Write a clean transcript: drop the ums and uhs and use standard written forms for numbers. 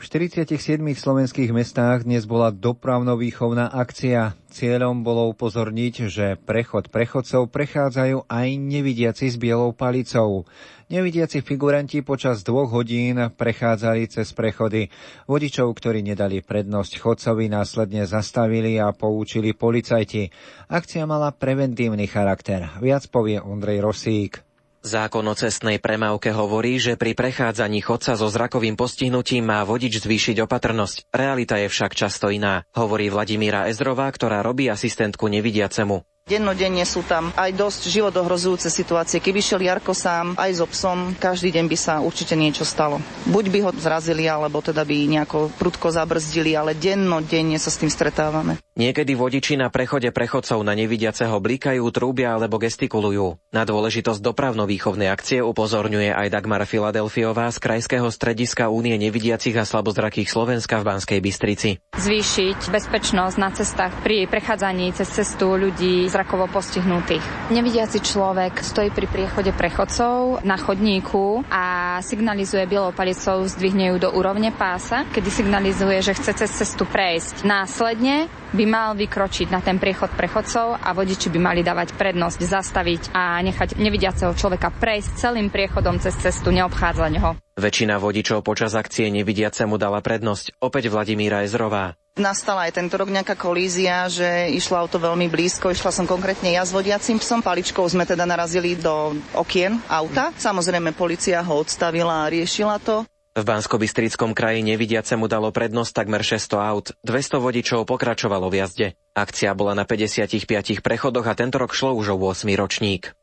V 47 slovenských mestách dnes bola dopravno-výchovná akcia. Cieľom bolo upozorniť, že prechod prechodcov prechádzajú aj nevidiaci s bielou palicou. Nevidiaci figuranti počas 2 hodín prechádzali cez prechody. Vodičov, ktorí nedali prednosť chodcovi, následne zastavili a poučili policajti. Akcia mala preventívny charakter. Viac povie Ondrej Rosík. Zákon o cestnej premávke hovorí, že pri prechádzaní chodca so zrakovým postihnutím má vodič zvýšiť opatrnosť. Realita je však často iná, hovorí Vladimíra Ezrová, ktorá robí asistentku nevidiacemu. Dennodenne sú tam aj dosť životohrozujúce situácie. Keby šiel Jarko sám aj so psom, každý deň by sa určite niečo stalo. Buď by ho zrazili, alebo teda by nejako prudko zabrzdili, ale dennodenne sa s tým stretávame. Niekedy vodiči na prechode prechodcov na nevidiaceho blikajú, trúbia alebo gestikulujú. Na dôležitosť dopravno-výchovnej akcie upozorňuje aj Dagmar Filadelfiová z Krajského strediska Únie nevidiacich a slabozrakých Slovenska v Banskej Bystrici. Zvýšiť bezpečnosť na cestách pri prechádzaní cez cestu ľudí zrakovo postihnutých. Nevidiaci človek stojí pri priechode prechodcov na chodníku a signalizuje bielou palicou, zdvihne ju do úrovne pása, kedy signalizuje, že chce cez cestu prejsť. Následne by mal vykročiť na ten priechod prechodcov a vodiči by mali dávať prednosť, zastaviť a nechať nevidiaceho človeka prejsť celým priechodom cez cestu, neobchádzať ho. Väčšina vodičov počas akcie nevidiacemu dala prednosť, opäť Vladimíra Ezrová. Nastala aj tento rok nejaká kolízia, že išlo auto veľmi blízko, išla som konkrétne ja s vodiacím psom, paličkou sme teda narazili do okien auta. Samozrejme, polícia ho odstavila a riešila to. V Banskobystrickom kraji nevidiacemu dalo prednosť takmer 600 aut, 200 vodičov pokračovalo v jazde. Akcia bola na 55 prechodoch a tento rok šlo už o 8. ročník.